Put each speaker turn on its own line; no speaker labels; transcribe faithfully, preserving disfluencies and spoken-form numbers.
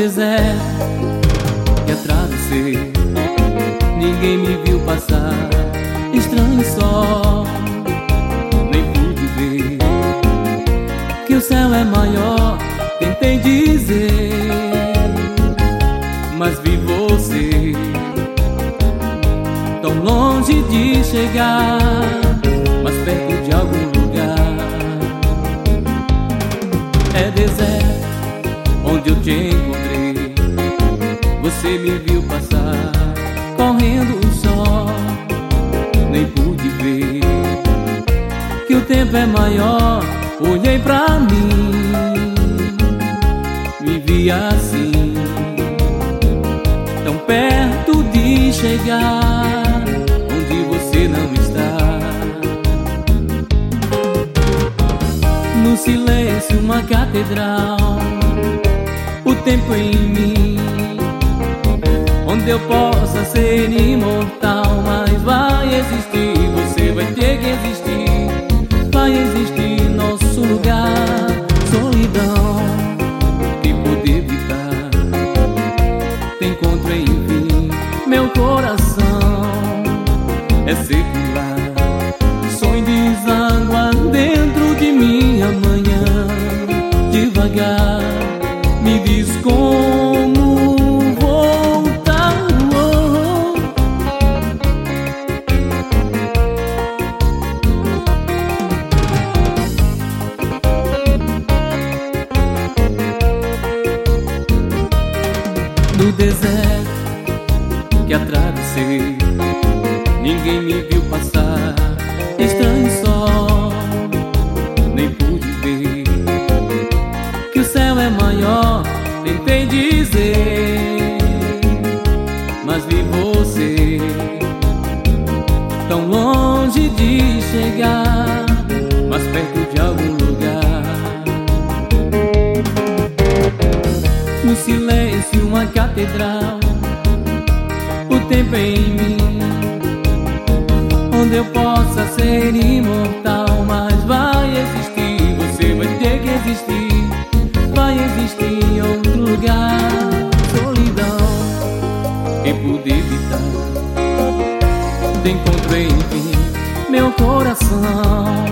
deserto que atravessei, ninguém me viu passar, estranho só, nem pude ver que o céu é maior. Tentei dizer, mas vi você tão longe de chegar, mas perto de algum lugar. É deserto onde eu te encontrei, você me viu passar, correndo só, nem pude ver que o tempo é maior. Olhei pra mim, me vi assim, tão perto de chegar onde você não está. No silêncio uma catedral, o tempo em mim, onde eu possa ser imortal. Mas vai existir, você vai ter que existir, vai existir nosso lugar. Solidão que poder evitar, te encontro enfim, meu coração é secular. Sonho deságua dentro de mim amanhã, devagar me diz como voltar. Oh, oh. No deserto que atravessei, ninguém me viu passar, estranho só, nem pude ver que o céu é maior. Tentei dizer, mas vi você tão longe de chegar, mas perto de algum lugar. No silêncio uma catedral, o tempo em mim, onde eu possa ser imortal. Mas vai existir, você vai ter que existir, vai existir em outro lugar. Solidão que pude evitar, te encontrei enfim, meu coração